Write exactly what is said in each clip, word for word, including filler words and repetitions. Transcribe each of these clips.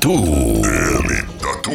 Tatu. L Tatu.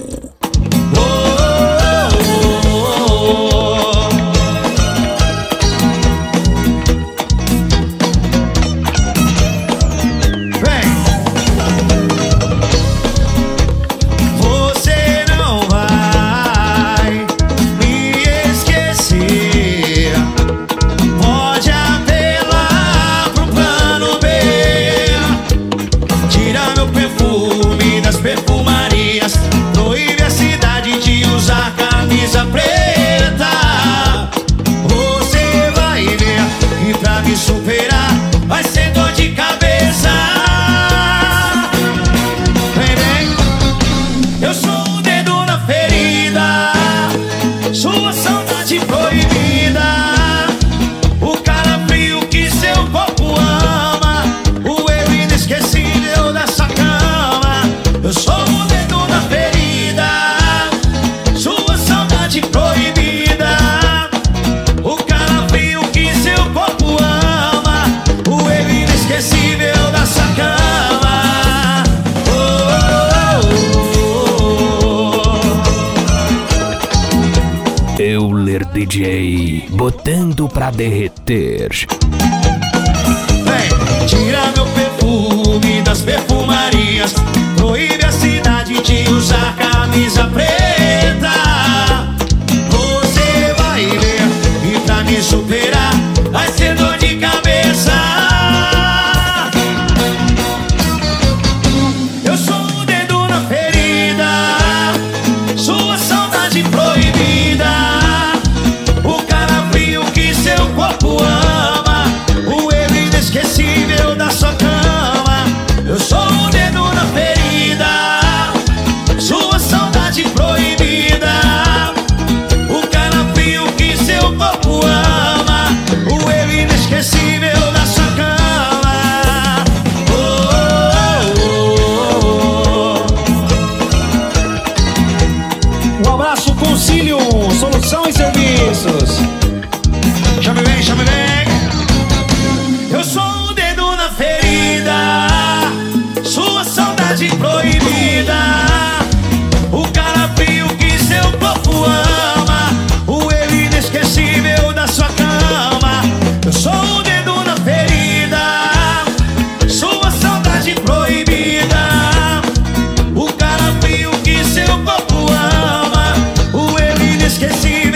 D J, botando pra derreter. Vem, tira meu perfume das perfumarias, proíbe a cidade de usar camisa preta. Você vai ver, e pra me superar vai ser dor de cabeça. Eu sou o dedo na ferida, sua saudade proibida, ama, o erro inesquecível da sua cama. Eu sou o dedo na ferida, sua saudade proibida, o calafrio que seu corpo ama, o erro inesquecível da sua cama. Oh, oh, oh. Um abraço, Concílio, solução e serviços. Chame bem, chame bem. Eu sou o dedo na ferida, sua saudade proibida, o calafrio que seu corpo ama, o erro inesquecível da sua cama. Eu sou o dedo na ferida, sua saudade proibida, o calafrio que seu corpo ama, o erro inesquecível.